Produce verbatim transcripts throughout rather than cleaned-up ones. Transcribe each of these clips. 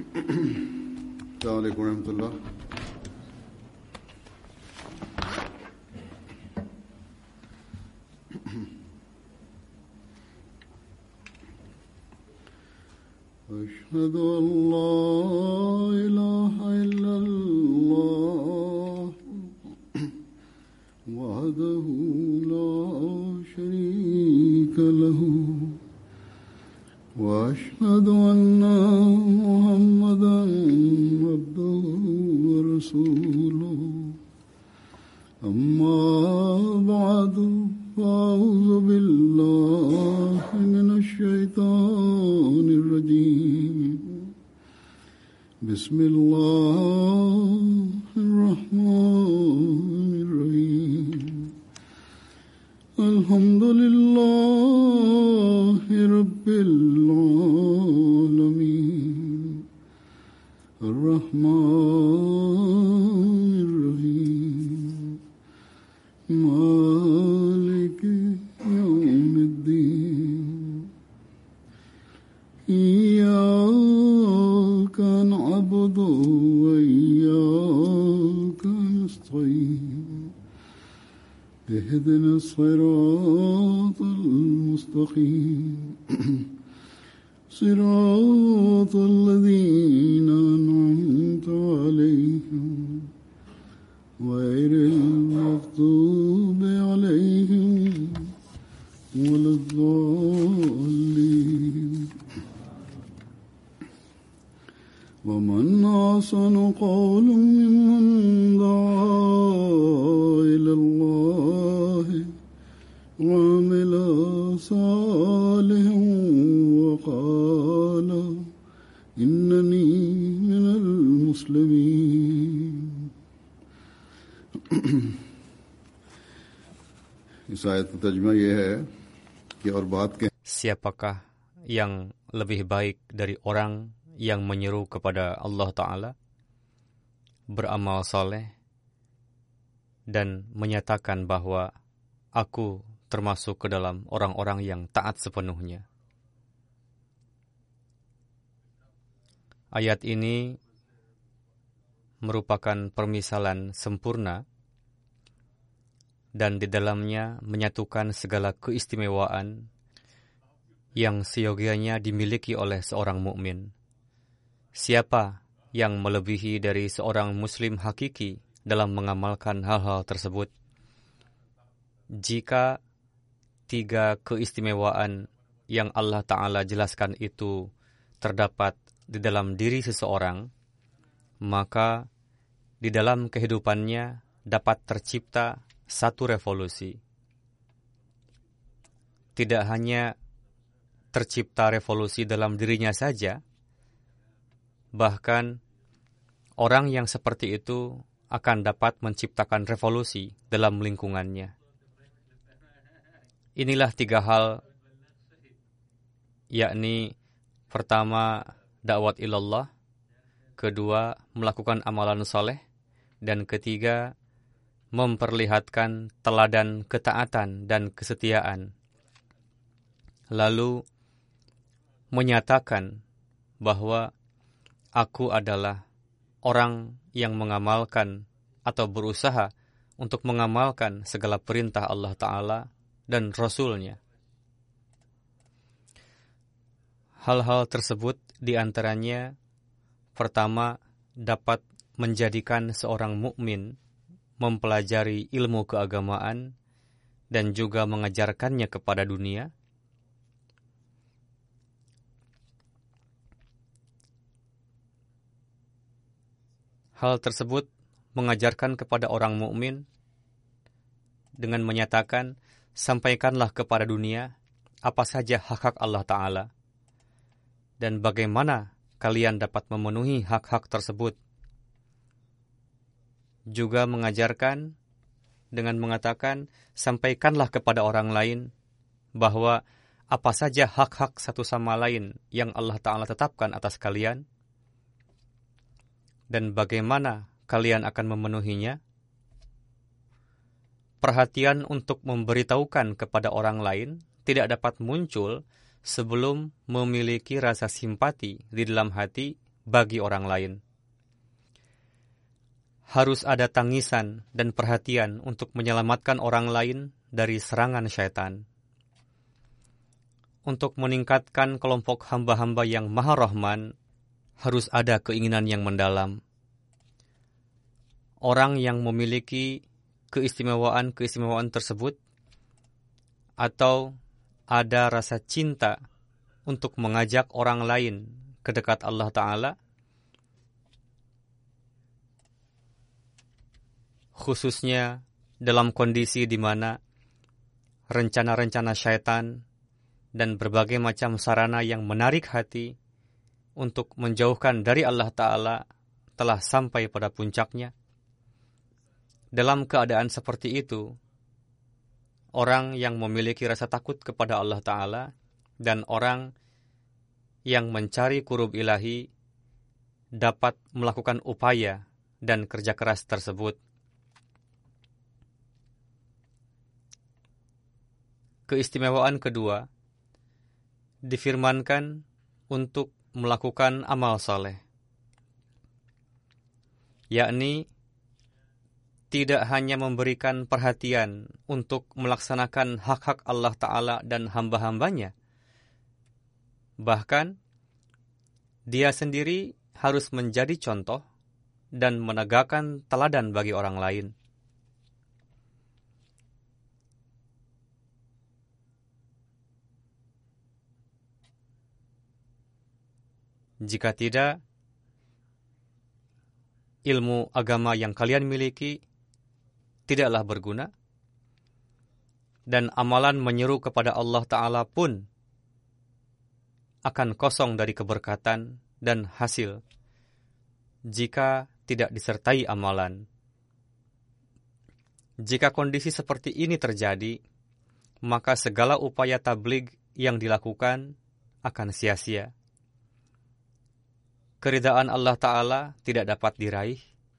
Assalamualaikum warahmatullahi. أشهد أن لا إله إلا الله وحده لا شريك له وأشهد أن محمدا عبده ورسوله أما بعد فأعوذ بالله من الشيطان الرجيم بسم الله الرحمن الرحيم الحمد لله رب العالمين الرحمن الرحيم مالك يوم الدين إياك نعبد وإياك نستعين اهدنا الصراط المستقيم صراط الذين أنعمت عليهم غير المغضوب عليهم ولا الضالين ومن أحسن قولا ممن دعا إلى الله وعمل صالحا وقال إنني من المسلمين. इस आयत का तर्जुमा ये है कि और बात के Siapakah yang lebih baik dari orang yang menyeru kepada Allah Ta'ala, beramal saleh, dan menyatakan bahwa aku termasuk ke dalam orang-orang yang taat sepenuhnya. Ayat ini merupakan permisalan sempurna dan di dalamnya menyatukan segala keistimewaan yang seyogianya dimiliki oleh seorang mukmin. Siapa yang melebihi dari seorang muslim hakiki dalam mengamalkan hal-hal tersebut? Jika tiga keistimewaan yang Allah Ta'ala jelaskan itu terdapat di dalam diri seseorang, maka di dalam kehidupannya dapat tercipta satu revolusi. Tidak hanya tercipta revolusi dalam dirinya saja, bahkan orang yang seperti itu akan dapat menciptakan revolusi dalam lingkungannya. Inilah tiga hal, yakni pertama, dakwat ilallah, kedua, melakukan amalan saleh, dan ketiga, memperlihatkan teladan ketaatan dan kesetiaan. Lalu menyatakan bahwa aku adalah orang yang mengamalkan atau berusaha untuk mengamalkan segala perintah Allah Ta'ala dan Rasul-Nya. Hal-hal tersebut diantaranya, pertama, dapat menjadikan seorang mukmin mempelajari ilmu keagamaan dan juga mengajarkannya kepada dunia. Hal tersebut mengajarkan kepada orang mukmin dengan menyatakan, sampaikanlah kepada dunia apa saja hak-hak Allah Ta'ala dan bagaimana kalian dapat memenuhi hak-hak tersebut. Juga mengajarkan dengan mengatakan, sampaikanlah kepada orang lain bahwa apa saja hak-hak satu sama lain yang Allah Ta'ala tetapkan atas kalian dan bagaimana kalian akan memenuhinya. Perhatian untuk memberitahukan kepada orang lain tidak dapat muncul sebelum memiliki rasa simpati di dalam hati bagi orang lain. Harus ada tangisan dan perhatian untuk menyelamatkan orang lain dari serangan syaitan. Untuk meningkatkan kelompok hamba-hamba yang Maha Rahman, harus ada keinginan yang mendalam. Orang yang memiliki keistimewaan-keistimewaan tersebut atau ada rasa cinta untuk mengajak orang lain ke dekat Allah Ta'ala, khususnya dalam kondisi di mana rencana-rencana syaitan dan berbagai macam sarana yang menarik hati untuk menjauhkan dari Allah Ta'ala telah sampai pada puncaknya. Dalam keadaan seperti itu, orang yang memiliki rasa takut kepada Allah Ta'ala dan orang yang mencari qurub ilahi dapat melakukan upaya dan kerja keras tersebut. Keistimewaan kedua difirmankan untuk melakukan amal saleh, yakni tidak hanya memberikan perhatian untuk melaksanakan hak-hak Allah Ta'ala dan hamba-hambanya, bahkan dia sendiri harus menjadi contoh dan menegakkan teladan bagi orang lain. Jika tidak, ilmu agama yang kalian miliki tidaklah berguna, dan amalan menyeru kepada Allah Ta'ala pun akan kosong dari keberkatan dan hasil jika tidak disertai amalan. Jika kondisi seperti ini terjadi, maka segala upaya tabligh yang dilakukan akan sia-sia. Keridaan Allah Ta'ala tidak dapat diraih.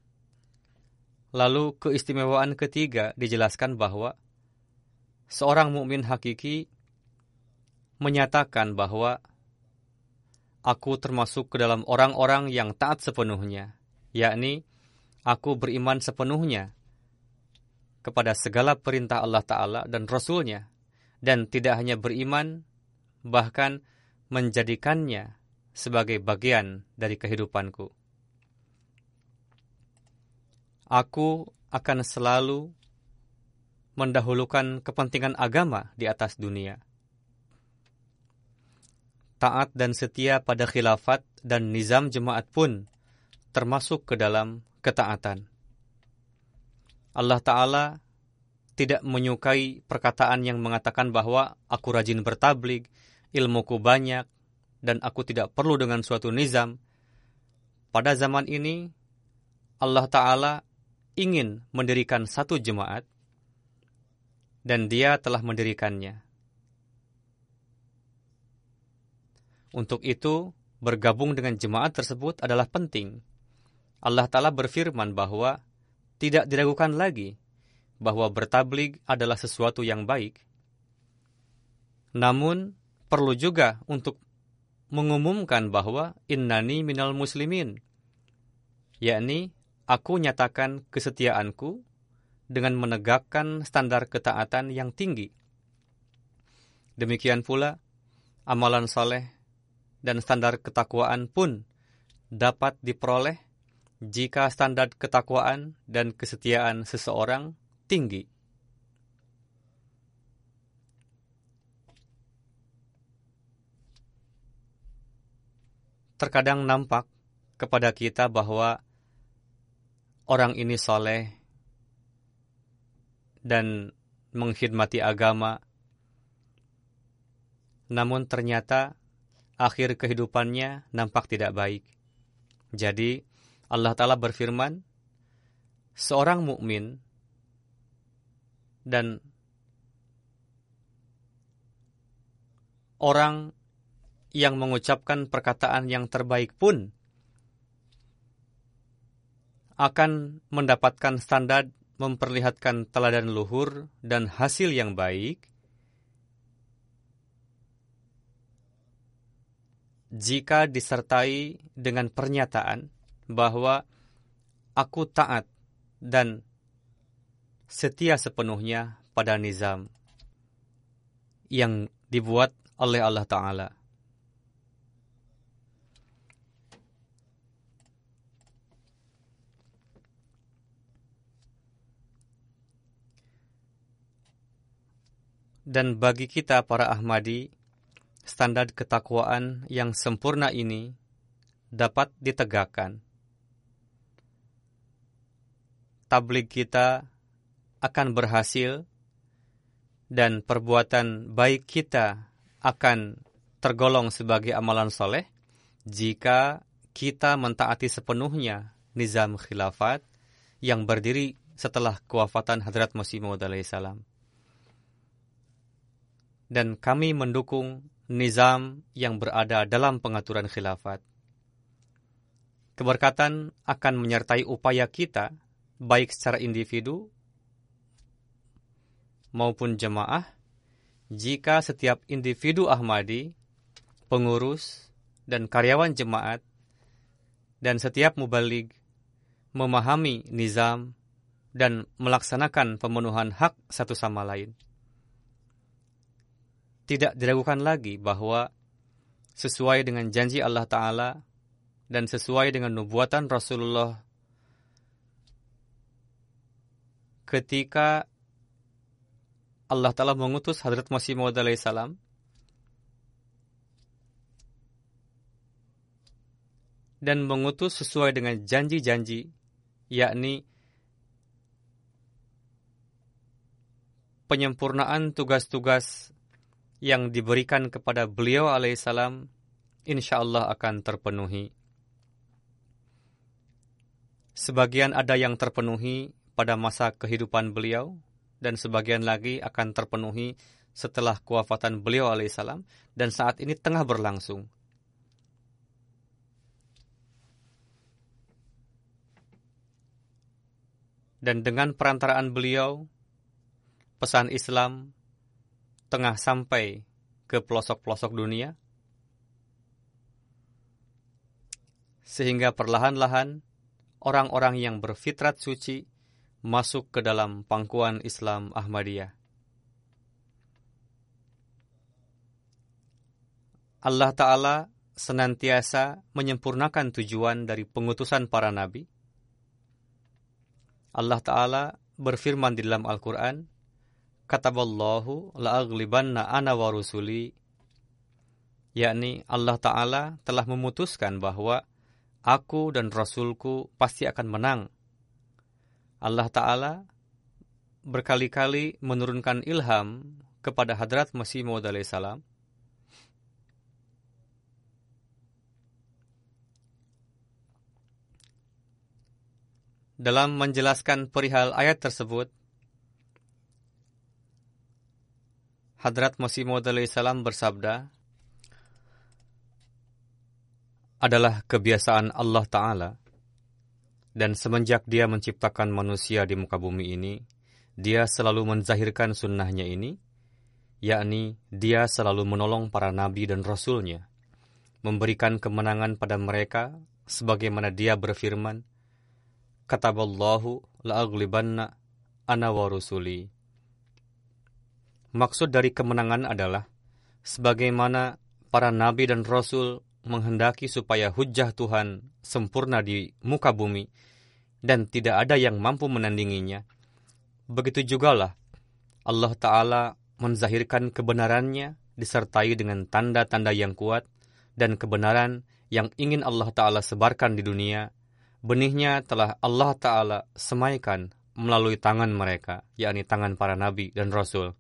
Lalu keistimewaan ketiga dijelaskan bahwa seorang mukmin hakiki menyatakan bahwa aku termasuk ke dalam orang-orang yang taat sepenuhnya, yakni aku beriman sepenuhnya kepada segala perintah Allah Ta'ala dan Rasul-Nya, dan tidak hanya beriman, bahkan menjadikannya sebagai bagian dari kehidupanku. Aku akan selalu mendahulukan kepentingan agama di atas dunia. Taat dan setia pada khilafat dan nizam jemaat pun termasuk ke dalam ketaatan. Allah Ta'ala tidak menyukai perkataan yang mengatakan bahwa aku rajin bertabligh, ilmuku banyak, dan aku tidak perlu dengan suatu nizam. Pada zaman ini, Allah Ta'ala ingin mendirikan satu jemaat, dan Dia telah mendirikannya. Untuk itu, bergabung dengan jemaat tersebut adalah penting. Allah Ta'ala berfirman bahwa tidak diragukan lagi bahwa bertabligh adalah sesuatu yang baik. Namun, perlu juga untuk mengumumkan bahwa innani minal muslimin, yakni aku nyatakan kesetiaanku dengan menegakkan standar ketaatan yang tinggi. Demikian pula, amalan saleh dan standar ketakwaan pun dapat diperoleh jika standar ketakwaan dan kesetiaan seseorang tinggi. Terkadang nampak kepada kita bahwa orang ini soleh dan mengkhidmati agama, namun ternyata akhir kehidupannya nampak tidak baik. Jadi Allah Ta'ala berfirman, seorang mukmin dan orang yang mengucapkan perkataan yang terbaik pun akan mendapatkan standar memperlihatkan teladan luhur dan hasil yang baik jika disertai dengan pernyataan bahwa aku taat dan setia sepenuhnya pada nizam yang dibuat oleh Allah Ta'ala. Dan bagi kita para Ahmadi, standar ketakwaan yang sempurna ini dapat ditegakkan. Tabligh kita akan berhasil dan perbuatan baik kita akan tergolong sebagai amalan soleh jika kita mentaati sepenuhnya nizam khilafat yang berdiri setelah kewafatan Hadrat Masih Maud alaihi salam. Dan kami mendukung nizam yang berada dalam pengaturan khilafat. Keberkatan akan menyertai upaya kita, baik secara individu maupun jemaah, jika setiap individu Ahmadi, pengurus, dan karyawan jemaat, dan setiap mubaligh memahami nizam dan melaksanakan pemenuhan hak satu sama lain. Tidak diragukan lagi bahwa sesuai dengan janji Allah Ta'ala dan sesuai dengan nubuatan Rasulullah, ketika Allah Ta'ala mengutus Hadrat Masih Maud alaihi salam, dan mengutus sesuai dengan janji-janji, yakni penyempurnaan tugas-tugas yang diberikan kepada beliau alaihissalam, insyaallah akan terpenuhi. Sebagian ada yang terpenuhi pada masa kehidupan beliau, dan sebagian lagi akan terpenuhi setelah kewafatan beliau alaihissalam, dan saat ini tengah berlangsung. Dan dengan perantaraan beliau, pesan Islam tengah sampai ke pelosok-pelosok dunia, sehingga perlahan-lahan orang-orang yang berfitrat suci masuk ke dalam pangkuan Islam Ahmadiyah. Allah Ta'ala senantiasa menyempurnakan tujuan dari pengutusan para nabi. Allah Ta'ala berfirman di dalam Al-Quran, Kataballahu la'aglibanna ana wa rusuli, yakni Allah Ta'ala telah memutuskan bahwa aku dan Rasulku pasti akan menang. Allah Ta'ala berkali-kali menurunkan ilham kepada Hadrat Masih Maud alaihi salam dalam menjelaskan perihal ayat tersebut. Hadrat Masih Maud alaihi salam bersabda, adalah kebiasaan Allah Ta'ala, dan semenjak dia menciptakan manusia di muka bumi ini, dia selalu menzahirkan sunnahnya ini, yakni dia selalu menolong para nabi dan rasulnya, memberikan kemenangan pada mereka, sebagaimana dia berfirman, Kataballahu la'aglibanna ana wa rusuli. Maksud dari kemenangan adalah sebagaimana para nabi dan rasul menghendaki supaya hujjah Tuhan sempurna di muka bumi dan tidak ada yang mampu menandinginya. Begitu jugalah Allah Ta'ala menzahirkan kebenarannya disertai dengan tanda-tanda yang kuat, dan kebenaran yang ingin Allah Ta'ala sebarkan di dunia, benihnya telah Allah Ta'ala semaikan melalui tangan mereka, yakni tangan para nabi dan rasul.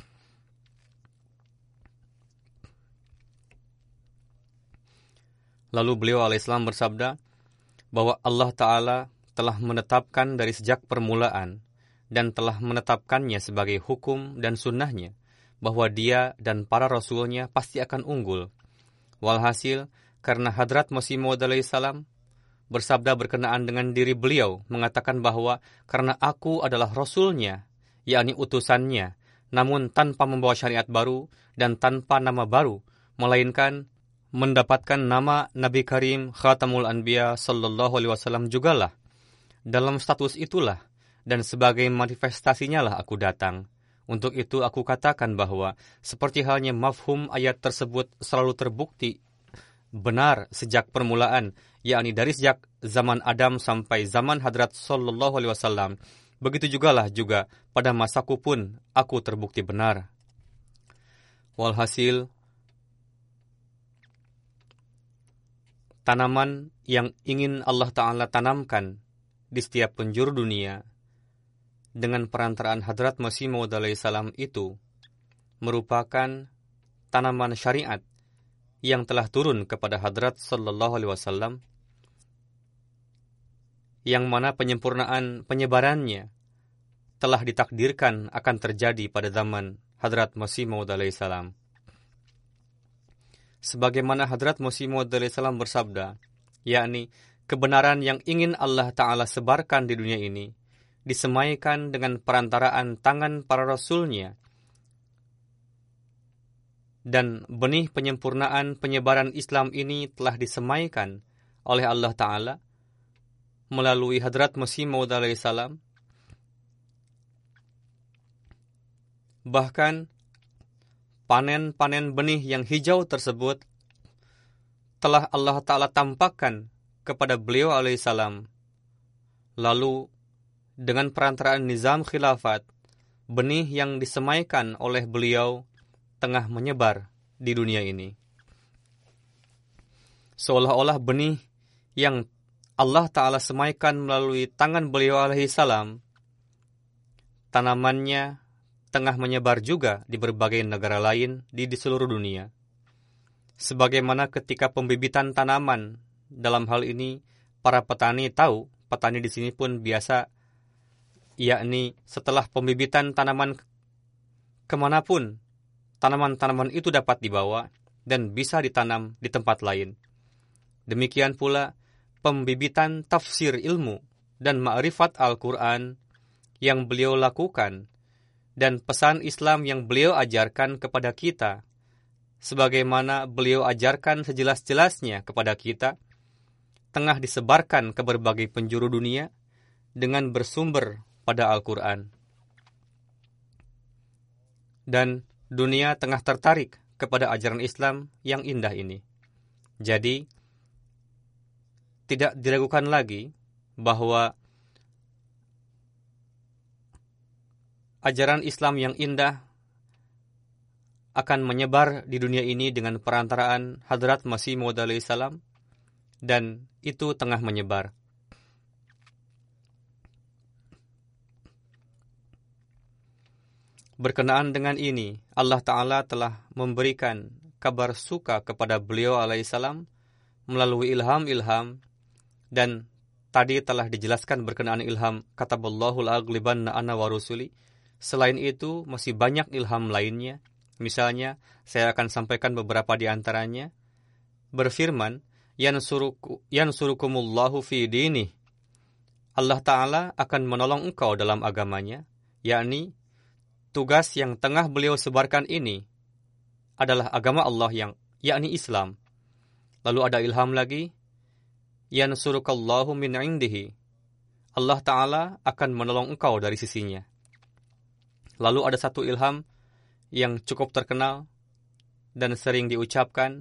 Lalu beliau alaihissalam bersabda bahwa Allah Ta'ala telah menetapkan dari sejak permulaan dan telah menetapkannya sebagai hukum dan sunnahnya, bahwa dia dan para rasulnya pasti akan unggul. Walhasil, karena Hadrat Masih Maud alaihi salam bersabda berkenaan dengan diri beliau, mengatakan bahwa karena aku adalah rasulnya, yakni utusannya, namun tanpa membawa syariat baru dan tanpa nama baru, melainkan mendapatkan nama Nabi Karim Khatamul Anbiya Sallallahu Alaihi Wasallam jugalah. Dalam status itulah dan sebagai manifestasinya lah aku datang. Untuk itu aku katakan bahwa seperti halnya mafhum ayat tersebut selalu terbukti benar sejak permulaan, yakni dari sejak zaman Adam sampai zaman Hadrat Sallallahu Alaihi Wasallam. Begitu jugalah juga pada masaku pun aku terbukti benar. Walhasil, tanaman yang ingin Allah Ta'ala tanamkan di setiap penjuru dunia dengan perantaraan Hadrat Masih Maud alaihissalam itu merupakan tanaman syariat yang telah turun kepada Hadrat Sallallahu Alaihi Wasallam, yang mana penyempurnaan penyebarannya telah ditakdirkan akan terjadi pada zaman Hadrat Masih Maud alaihissalam. Sebagaimana Hadrat Masih Maud alaihissalam bersabda, yakni kebenaran yang ingin Allah Ta'ala sebarkan di dunia ini disemaikan dengan perantaraan tangan para rasulnya, dan benih penyempurnaan penyebaran Islam ini telah disemaikan oleh Allah Ta'ala melalui Hadrat Masih Maud alaihissalam. Bahkan panen-panen benih yang hijau tersebut telah Allah Ta'ala tampakkan kepada beliau alaihissalam. Lalu dengan perantaraan nizam khilafat, benih yang disemaikan oleh beliau tengah menyebar di dunia ini. Seolah-olah benih yang Allah Ta'ala semaikan melalui tangan beliau alaihissalam, tanamannya tengah menyebar juga di berbagai negara lain di, di seluruh dunia. Sebagaimana ketika pembibitan tanaman, dalam hal ini para petani tahu, petani di sini pun biasa, yakni setelah pembibitan tanaman kemanapun, tanaman-tanaman itu dapat dibawa dan bisa ditanam di tempat lain. Demikian pula pembibitan tafsir ilmu dan ma'rifat Al-Quran yang beliau lakukan dan pesan Islam yang beliau ajarkan kepada kita, sebagaimana beliau ajarkan sejelas-jelasnya kepada kita, tengah disebarkan ke berbagai penjuru dunia dengan bersumber pada Al-Quran. Dan dunia tengah tertarik kepada ajaran Islam yang indah ini. Jadi, tidak diragukan lagi bahwa ajaran Islam yang indah akan menyebar di dunia ini dengan perantaraan Hadrat Masih Maud alaihissalam, dan itu tengah menyebar. Berkenaan dengan ini, Allah Ta'ala telah memberikan kabar suka kepada beliau alaihissalam melalui ilham-ilham, dan tadi telah dijelaskan berkenaan ilham kataballahu la'aglibanna ana wa rusuli. Selain itu, masih banyak ilham lainnya. Misalnya, saya akan sampaikan beberapa di antaranya. Berfirman, Yansuruku, yansurukumullahu fi dini. Allah Ta'ala akan menolong engkau dalam agamanya, yakni tugas yang tengah beliau sebarkan ini adalah agama Allah yang yakni Islam. Lalu ada ilham lagi, yansurukallahu min indihi. Allah Ta'ala akan menolong engkau dari sisinya. Lalu ada satu ilham yang cukup terkenal dan sering diucapkan.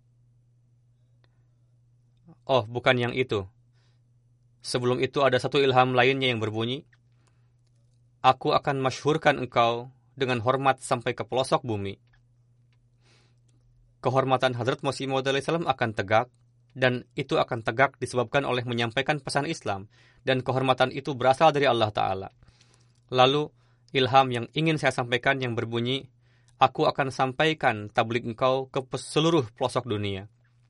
Oh, bukan yang itu. Sebelum itu ada satu ilham lainnya yang berbunyi, aku akan masyhurkan engkau dengan hormat sampai ke pelosok bumi. Kehormatan Hadrat Masih Maud alaihissalam akan tegak, dan itu akan tegak disebabkan oleh menyampaikan pesan Islam, dan kehormatan itu berasal dari Allah Ta'ala. Lalu, ilham yang ingin saya sampaikan yang berbunyi, aku akan sampaikan tabligh engkau ke seluruh pelosok dunia.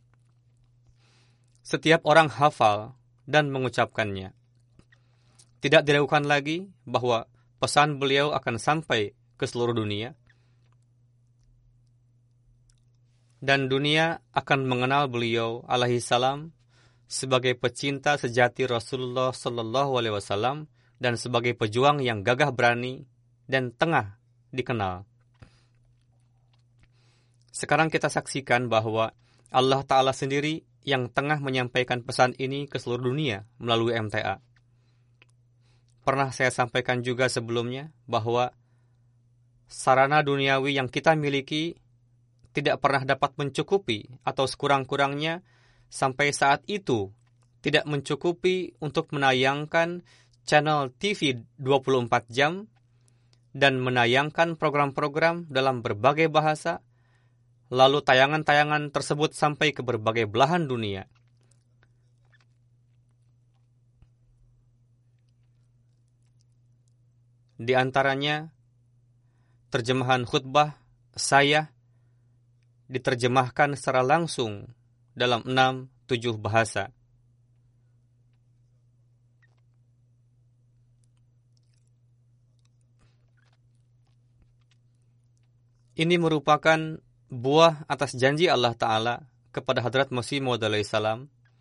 Setiap orang hafal dan mengucapkannya. Tidak diragukan lagi bahwa pesan beliau akan sampai ke seluruh dunia, dan dunia akan mengenal beliau alaihi salam sebagai pecinta sejati Rasulullah sallallahu alaihi wasallam dan sebagai pejuang yang gagah berani dan tengah dikenal. Sekarang kita saksikan bahwa Allah Ta'ala sendiri yang tengah menyampaikan pesan ini ke seluruh dunia melalui M T A. Pernah saya sampaikan juga sebelumnya bahwa sarana duniawi yang kita miliki tidak pernah dapat mencukupi atau sekurang-kurangnya sampai saat itu tidak mencukupi untuk menayangkan channel T V dua puluh empat jam dan menayangkan program-program dalam berbagai bahasa, lalu tayangan-tayangan tersebut sampai ke berbagai belahan dunia. Di antaranya, terjemahan khutbah saya diterjemahkan secara langsung dalam enam tujuh bahasa. Ini merupakan buah atas janji Allah Ta'ala kepada Hadrat Masih Maud alaihissalam.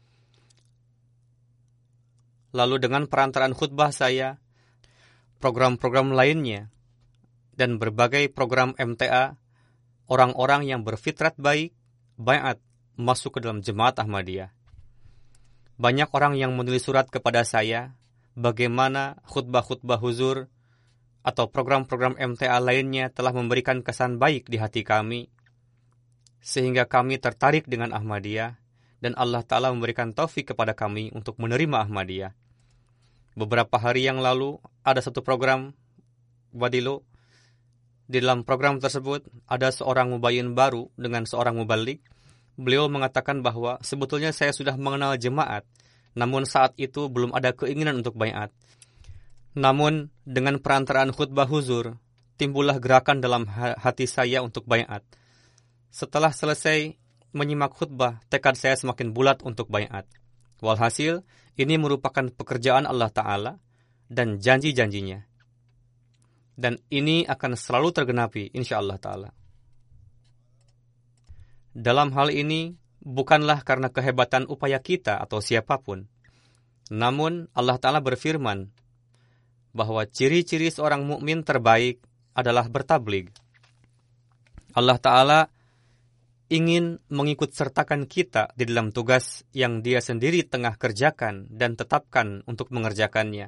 Lalu dengan perantaraan khutbah saya, program-program lainnya, dan berbagai program M T A, orang-orang yang berfitrat baik, baiat masuk ke dalam jemaat Ahmadiyah. Banyak orang yang menulis surat kepada saya, bagaimana khutbah-khutbah huzur atau program-program M T A lainnya telah memberikan kesan baik di hati kami, sehingga kami tertarik dengan Ahmadiyah, dan Allah Ta'ala memberikan taufik kepada kami untuk menerima Ahmadiyah. Beberapa hari yang lalu, ada satu program Wadilo. Di dalam program tersebut, ada seorang mubayyin baru dengan seorang mubalik. Beliau mengatakan bahwa sebetulnya saya sudah mengenal jemaat, namun saat itu belum ada keinginan untuk baiat. Namun, dengan perantaraan khutbah huzur, timbullah gerakan dalam hati saya untuk baiat. Setelah selesai menyimak khutbah, tekad saya semakin bulat untuk baiat. Walhasil, ini merupakan pekerjaan Allah Ta'ala dan janji-janjinya. Dan ini akan selalu tergenapi, insyaAllah Ta'ala. Dalam hal ini, bukanlah karena kehebatan upaya kita atau siapapun. Namun, Allah Ta'ala berfirman bahwa ciri-ciri seorang mukmin terbaik adalah bertablig. Allah Ta'ala ingin mengikut sertakan kita di dalam tugas yang Dia sendiri tengah kerjakan dan tetapkan untuk mengerjakannya.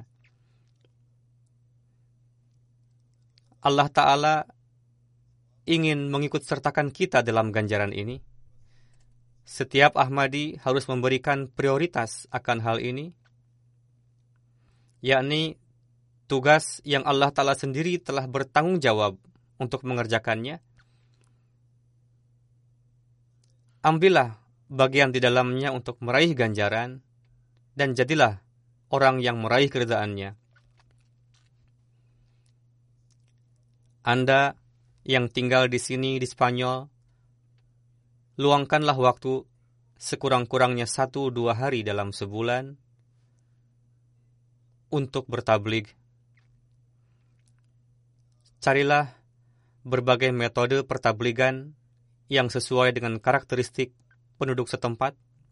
Allah Ta'ala ingin mengikut sertakan kita dalam ganjaran ini. Setiap Ahmadi harus memberikan prioritas akan hal ini, yakni tugas yang Allah Ta'ala sendiri telah bertanggung jawab untuk mengerjakannya. Ambillah bagian di dalamnya untuk meraih ganjaran, dan jadilah orang yang meraih keridhaannya. Anda yang tinggal di sini di Spanyol, luangkanlah waktu sekurang-kurangnya satu dua hari dalam sebulan untuk bertablig. Carilah berbagai metode pertabligan yang sesuai dengan karakteristik penduduk setempat.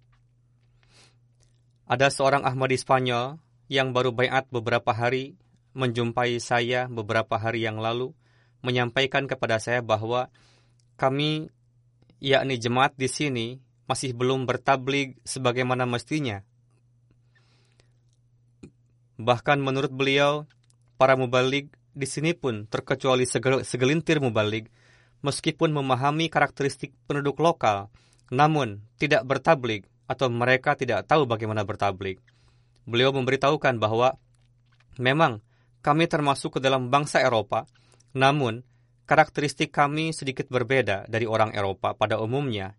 Ada seorang Ahmadi Spanyol yang baru baiat beberapa hari menjumpai saya beberapa hari yang lalu, menyampaikan kepada saya bahwa kami, yakni jemaat di sini, masih belum bertablig sebagaimana mestinya. Bahkan menurut beliau, para mubalik di sini pun terkecuali segelintir mubalik, meskipun memahami karakteristik penduduk lokal, namun tidak bertablig atau mereka tidak tahu bagaimana bertablig. Beliau memberitahukan bahwa memang kami termasuk ke dalam bangsa Eropa, namun karakteristik kami sedikit berbeda dari orang Eropa pada umumnya.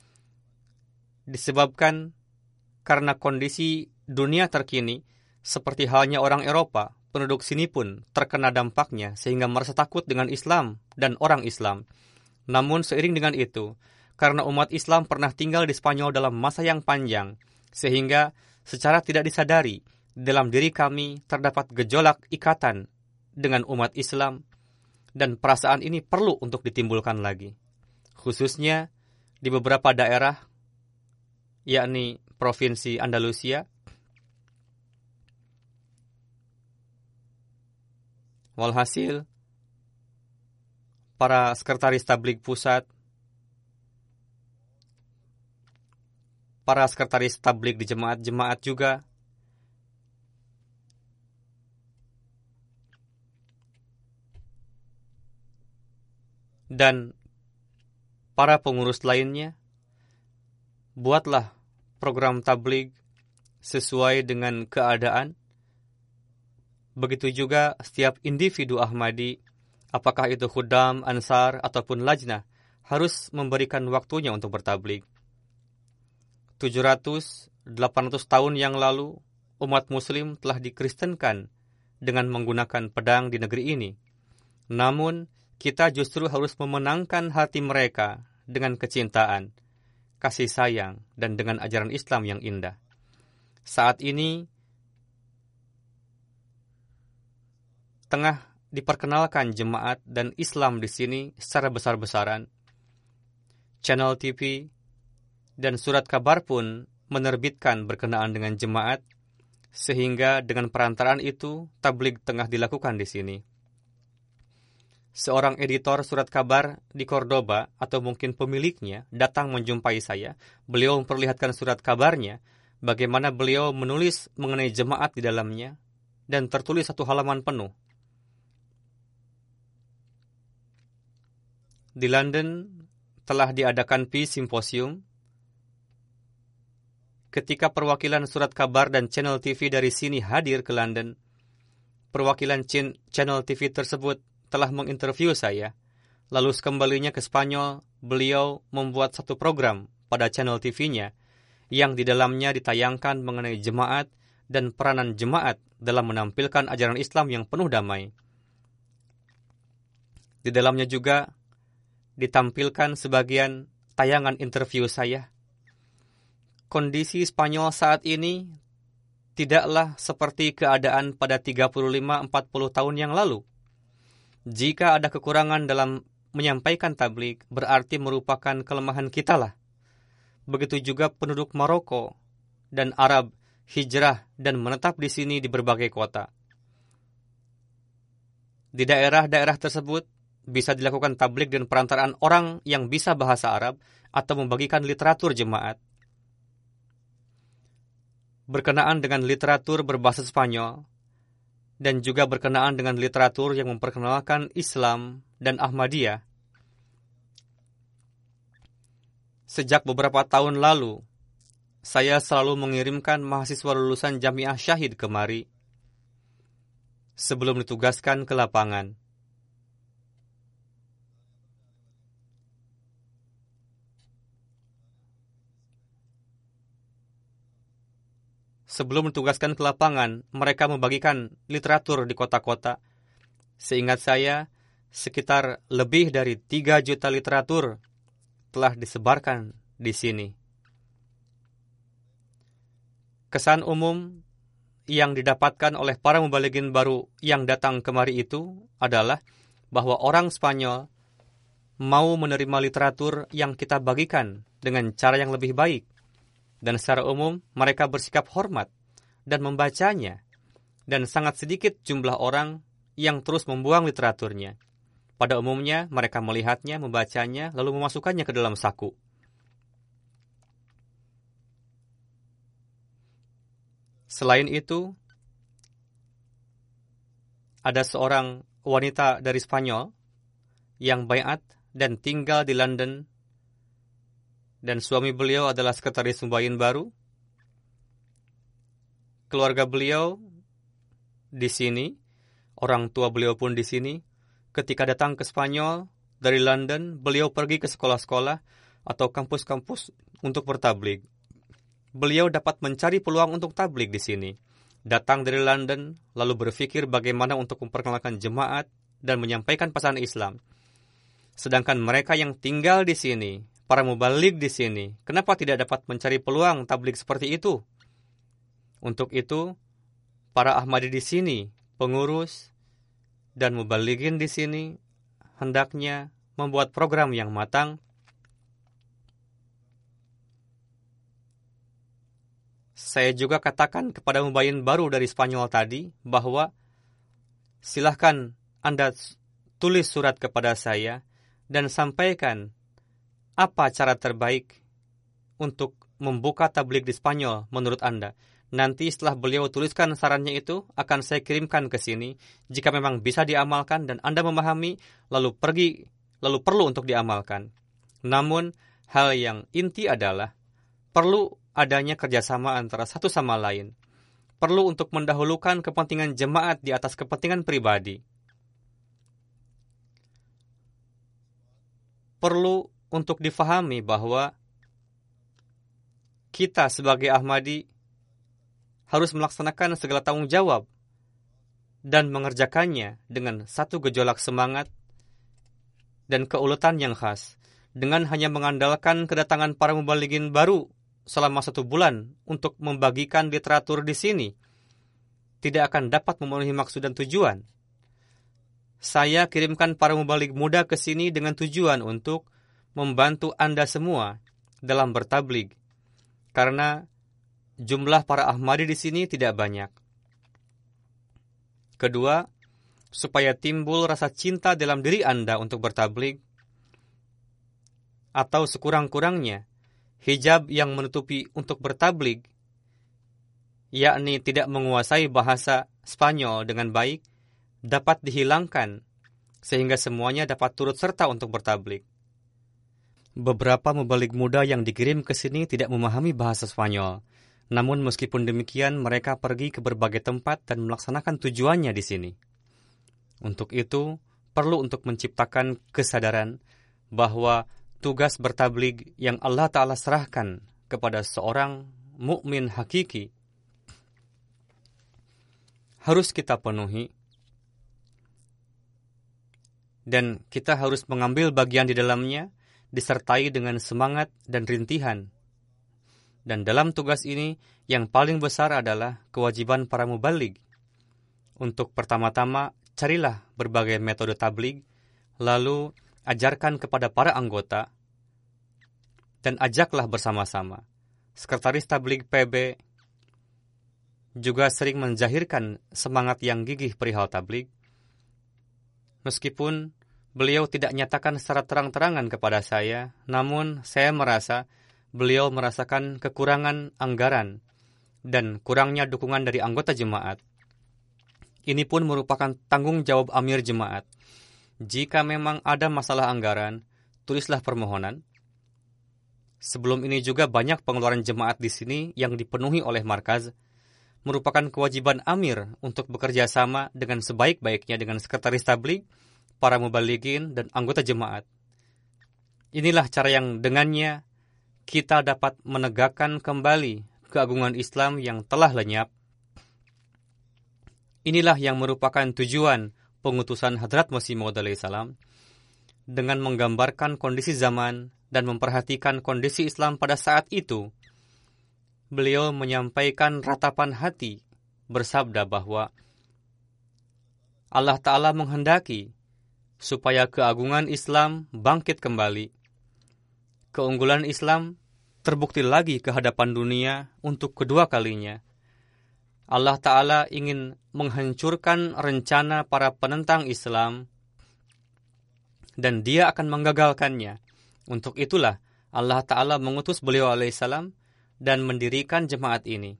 Disebabkan karena kondisi dunia terkini, seperti halnya orang Eropa, penduduk sini pun terkena dampaknya sehingga merasa takut dengan Islam dan orang Islam. Namun seiring dengan itu, karena umat Islam pernah tinggal di Spanyol dalam masa yang panjang, sehingga secara tidak disadari dalam diri kami terdapat gejolak ikatan dengan umat Islam, dan perasaan ini perlu untuk ditimbulkan lagi. Khususnya di beberapa daerah, yakni Provinsi Andalusia, walhasil, para sekretaris tabligh pusat para sekretaris tabligh di jemaat-jemaat juga. Dan para pengurus lainnya, buatlah program tabligh sesuai dengan keadaan. Begitu juga setiap individu Ahmadi, apakah itu khuddam, ansar, ataupun lajnah, harus memberikan waktunya untuk bertabligh. tujuh ratus delapan ratus tahun yang lalu, umat muslim telah dikristenkan dengan menggunakan pedang di negeri ini. Namun, kita justru harus memenangkan hati mereka dengan kecintaan, kasih sayang, dan dengan ajaran Islam yang indah. Saat ini, tengah diperkenalkan jemaat dan Islam di sini secara besar-besaran. Channel T V dan surat kabar pun menerbitkan berkenaan dengan jemaat, sehingga dengan perantaraan itu tabligh tengah dilakukan di sini. Seorang editor surat kabar di Cordoba, atau mungkin pemiliknya, datang menjumpai saya. Beliau memperlihatkan surat kabarnya, bagaimana beliau menulis mengenai jemaat di dalamnya, dan tertulis satu halaman penuh. Di London telah diadakan Peace Symposium. Ketika perwakilan surat kabar dan channel T V dari sini hadir ke London, perwakilan channel T V tersebut telah menginterview saya. Lalu sekembalinya ke Spanyol, beliau membuat satu program pada channel T V-nya yang di dalamnya ditayangkan mengenai jemaat dan peranan jemaat dalam menampilkan ajaran Islam yang penuh damai. Di dalamnya juga ditampilkan sebagian tayangan interview saya. Kondisi Spanyol saat ini tidaklah seperti keadaan pada tiga puluh lima sampai empat puluh tahun yang lalu. Jika ada kekurangan dalam menyampaikan tabligh, berarti merupakan kelemahan kita lah. Begitu juga penduduk Maroko dan Arab hijrah dan menetap di sini di berbagai kota. Di daerah-daerah tersebut bisa dilakukan tabligh dengan perantaraan orang yang bisa bahasa Arab atau membagikan literatur jemaat. Berkenaan dengan literatur berbahasa Spanyol, dan juga berkenaan dengan literatur yang memperkenalkan Islam dan Ahmadiyah. Sejak beberapa tahun lalu, saya selalu mengirimkan mahasiswa lulusan Jamiah Syahid kemari sebelum ditugaskan ke lapangan. Sebelum ditugaskan ke lapangan, mereka membagikan literatur di kota-kota. Seingat saya, sekitar lebih dari tiga juta literatur telah disebarkan di sini. Kesan umum yang didapatkan oleh para mubalighin baru yang datang kemari itu adalah bahwa orang Spanyol mau menerima literatur yang kita bagikan dengan cara yang lebih baik. Dan secara umum, mereka bersikap hormat dan membacanya. Dan sangat sedikit jumlah orang yang terus membuang literaturnya. Pada umumnya, mereka melihatnya, membacanya, lalu memasukkannya ke dalam saku. Selain itu, ada seorang wanita dari Spanyol yang baiat dan tinggal di London, dan suami beliau adalah sekretaris mubayin baru. Keluarga beliau di sini, orang tua beliau pun di sini. Ketika datang ke Spanyol dari London, beliau pergi ke sekolah-sekolah atau kampus-kampus untuk bertabligh. Beliau dapat mencari peluang untuk tabligh di sini. Datang dari London, lalu berpikir bagaimana untuk memperkenalkan jemaat dan menyampaikan pesan Islam. Sedangkan mereka yang tinggal di sini, para mubaligh di sini, kenapa tidak dapat mencari peluang tabligh seperti itu? Untuk itu, para Ahmadi di sini, pengurus dan mubalighin di sini, hendaknya membuat program yang matang. Saya juga katakan kepada mubayin baru dari Spanyol tadi, bahwa silahkan Anda tulis surat kepada saya dan sampaikan apa cara terbaik untuk membuka tabligh di Spanyol menurut Anda? Nanti setelah beliau tuliskan sarannya itu, akan saya kirimkan ke sini. Jika memang bisa diamalkan dan Anda memahami, lalu pergi, lalu perlu untuk diamalkan. Namun, hal yang inti adalah perlu adanya kerjasama antara satu sama lain. Perlu untuk mendahulukan kepentingan jemaat di atas kepentingan pribadi. Perlu untuk difahami bahwa kita sebagai Ahmadi harus melaksanakan segala tanggung jawab dan mengerjakannya dengan satu gejolak semangat dan keuletan yang khas. Dengan hanya mengandalkan kedatangan para mubalighin baru selama satu bulan untuk membagikan literatur di sini, tidak akan dapat memenuhi maksud dan tujuan. Saya kirimkan para mubaligh muda ke sini dengan tujuan untuk membantu Anda semua dalam bertabligh, karena jumlah para Ahmadi di sini tidak banyak. Kedua, supaya timbul rasa cinta dalam diri Anda untuk bertabligh, atau sekurang-kurangnya hijab yang menutupi untuk bertabligh, yakni tidak menguasai bahasa Spanyol dengan baik, dapat dihilangkan sehingga semuanya dapat turut serta untuk bertabligh. Beberapa mubaligh muda yang dikirim ke sini tidak memahami bahasa Spanyol. Namun meskipun demikian, mereka pergi ke berbagai tempat dan melaksanakan tujuannya di sini. Untuk itu, perlu untuk menciptakan kesadaran bahwa tugas bertabligh yang Allah Ta'ala serahkan kepada seorang mukmin hakiki harus kita penuhi, dan kita harus mengambil bagian di dalamnya, disertai dengan semangat dan rintihan. Dan dalam tugas ini, yang paling besar adalah kewajiban para mubaligh. Untuk pertama-tama, carilah berbagai metode tabligh, lalu ajarkan kepada para anggota, dan ajaklah bersama-sama. Sekretaris Tabligh P B juga sering menjahirkan semangat yang gigih perihal tabligh. Meskipun beliau tidak nyatakan secara terang-terangan kepada saya, namun saya merasa beliau merasakan kekurangan anggaran dan kurangnya dukungan dari anggota jemaat. Ini pun merupakan tanggung jawab amir jemaat. Jika memang ada masalah anggaran, tulislah permohonan. Sebelum ini juga banyak pengeluaran jemaat di sini yang dipenuhi oleh markaz. Merupakan kewajiban amir untuk bekerja sama dengan sebaik-baiknya dengan sekretaris tabligh, para mubalighin, dan anggota jemaat. Inilah cara yang dengannya kita dapat menegakkan kembali keagungan Islam yang telah lenyap. Inilah yang merupakan tujuan pengutusan Hadrat Masih Maud alaihi salam, dengan menggambarkan kondisi zaman dan memperhatikan kondisi Islam pada saat itu. Beliau menyampaikan ratapan hati, bersabda bahwa Allah Ta'ala menghendaki supaya keagungan Islam bangkit kembali. Keunggulan Islam terbukti lagi ke hadapan dunia untuk kedua kalinya. Allah Ta'ala ingin menghancurkan rencana para penentang Islam, dan Dia akan menggagalkannya. Untuk itulah Allah Ta'ala mengutus beliau alaihissalam dan mendirikan jemaat ini.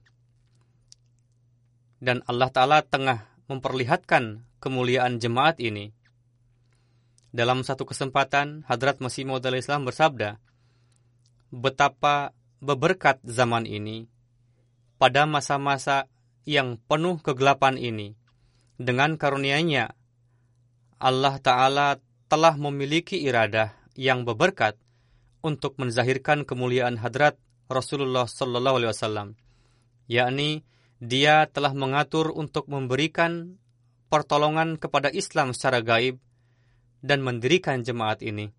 Dan Allah Ta'ala tengah memperlihatkan kemuliaan jemaat ini. Dalam satu kesempatan, Hadrat Masih Maud alaihi salam bersabda, betapa beberkat zaman ini, pada masa-masa yang penuh kegelapan ini, dengan karunia-Nya, Allah Ta'ala telah memiliki iradah yang beberkat untuk menzahirkan kemuliaan Hadrat Rasulullah Sallallahu Alaihi Wasallam, yakni Dia telah mengatur untuk memberikan pertolongan kepada Islam secara gaib dan mendirikan jemaat ini.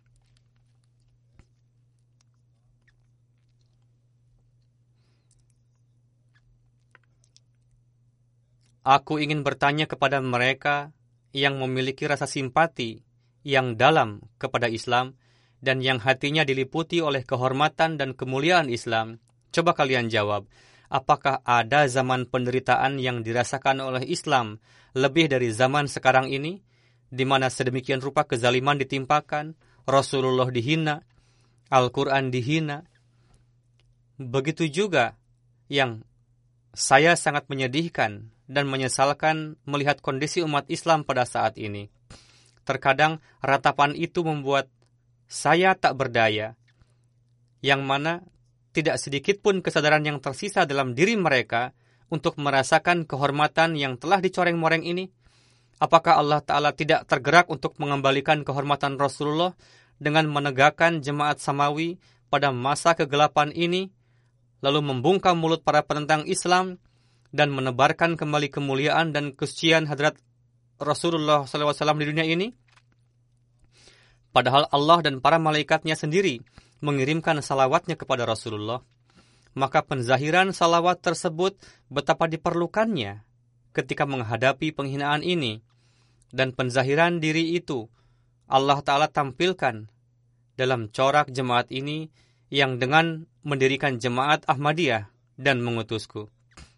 Aku ingin bertanya kepada mereka yang memiliki rasa simpati yang dalam kepada Islam dan yang hatinya diliputi oleh kehormatan dan kemuliaan Islam. Coba kalian jawab, apakah ada zaman penderitaan yang dirasakan oleh Islam lebih dari zaman sekarang ini, di mana sedemikian rupa kezaliman ditimpakan, Rasulullah dihina, Al-Quran dihina, Begitu juga yang saya sangat menyedihkan dan menyesalkan melihat kondisi umat Islam pada saat ini. Terkadang ratapan itu membuat saya tak berdaya, yang mana tidak sedikit pun kesadaran yang tersisa dalam diri mereka untuk merasakan kehormatan yang telah dicoreng-moreng ini. Apakah Allah Ta'ala tidak tergerak untuk mengembalikan kehormatan Rasulullah dengan menegakkan jemaat samawi pada masa kegelapan ini, lalu membungkam mulut para penentang Islam dan menebarkan kembali kemuliaan dan kesucian hadrat Rasulullah shallallahu alaihi wasallam di dunia ini? Padahal Allah dan para malaikatnya sendiri mengirimkan salawatnya kepada Rasulullah. Maka penzahiran salawat tersebut betapa diperlukannya ketika menghadapi penghinaan ini. Dan penzahiran diri itu Allah Ta'ala tampilkan dalam corak jemaat ini yang dengan mendirikan jemaat Ahmadiyah dan mengutusku.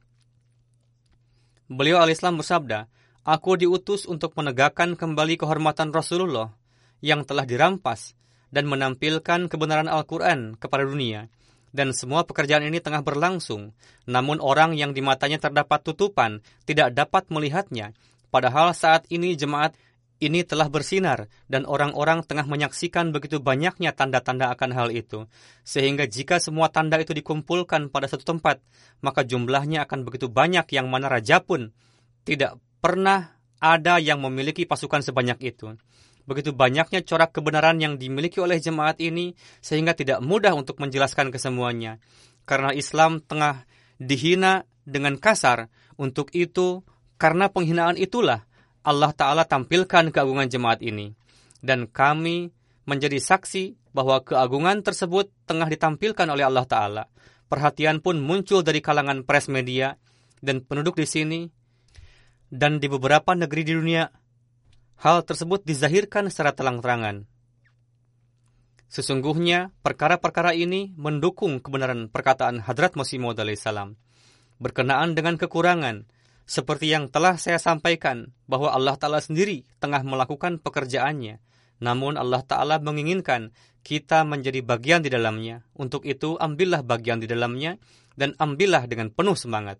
Beliau al-Islam bersabda, "Aku diutus untuk menegakkan kembali kehormatan Rasulullah yang telah dirampas dan menampilkan kebenaran Al-Quran kepada dunia. Dan semua pekerjaan ini tengah berlangsung, namun orang yang di matanya terdapat tutupan tidak dapat melihatnya. Padahal saat ini jemaat ini telah bersinar dan orang-orang tengah menyaksikan begitu banyaknya tanda-tanda akan hal itu. Sehingga jika semua tanda itu dikumpulkan pada satu tempat, maka jumlahnya akan begitu banyak yang mana raja pun tidak pernah ada yang memiliki pasukan sebanyak itu. Begitu banyaknya corak kebenaran yang dimiliki oleh jemaat ini sehingga tidak mudah untuk menjelaskan kesemuanya. Karena Islam tengah dihina dengan kasar, untuk itu karena penghinaan itulah Allah Ta'ala tampilkan keagungan jemaat ini. Dan kami menjadi saksi bahwa keagungan tersebut tengah ditampilkan oleh Allah Ta'ala. Perhatian pun muncul dari kalangan pres media dan penduduk di sini dan di beberapa negeri di dunia. Hal tersebut dizahirkan secara terang-terangan. Sesungguhnya perkara-perkara ini mendukung kebenaran perkataan Hadrat Masih Maud alaihissalam berkenaan dengan kekurangan, seperti yang telah saya sampaikan, bahwa Allah Ta'ala sendiri tengah melakukan pekerjaannya. Namun Allah Ta'ala menginginkan kita menjadi bagian di dalamnya. Untuk itu, ambillah bagian di dalamnya dan ambillah dengan penuh semangat.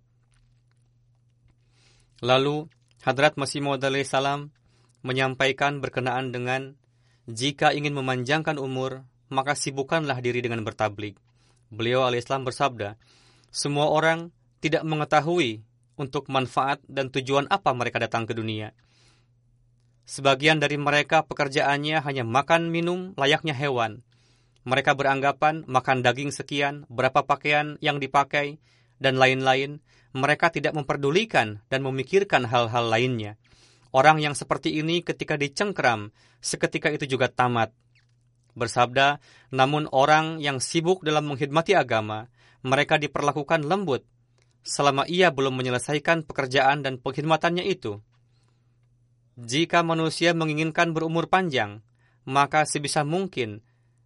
Lalu, Hadrat Masih Maud alaihissalam menyampaikan berkenaan dengan jika ingin memanjangkan umur, maka sibukkanlah diri dengan bertablik. Beliau alaihissalam bersabda, semua orang tidak mengetahui untuk manfaat dan tujuan apa mereka datang ke dunia. Sebagian dari mereka pekerjaannya hanya makan minum layaknya hewan. Mereka beranggapan makan daging sekian, berapa pakaian yang dipakai, dan lain-lain. Mereka tidak memperdulikan dan memikirkan hal-hal lainnya. Orang yang seperti ini ketika dicengkeram, seketika itu juga tamat. Bersabda, namun orang yang sibuk dalam mengkhidmati agama, mereka diperlakukan lembut selama ia belum menyelesaikan pekerjaan dan pengkhidmatannya itu. Jika manusia menginginkan berumur panjang, maka sebisa mungkin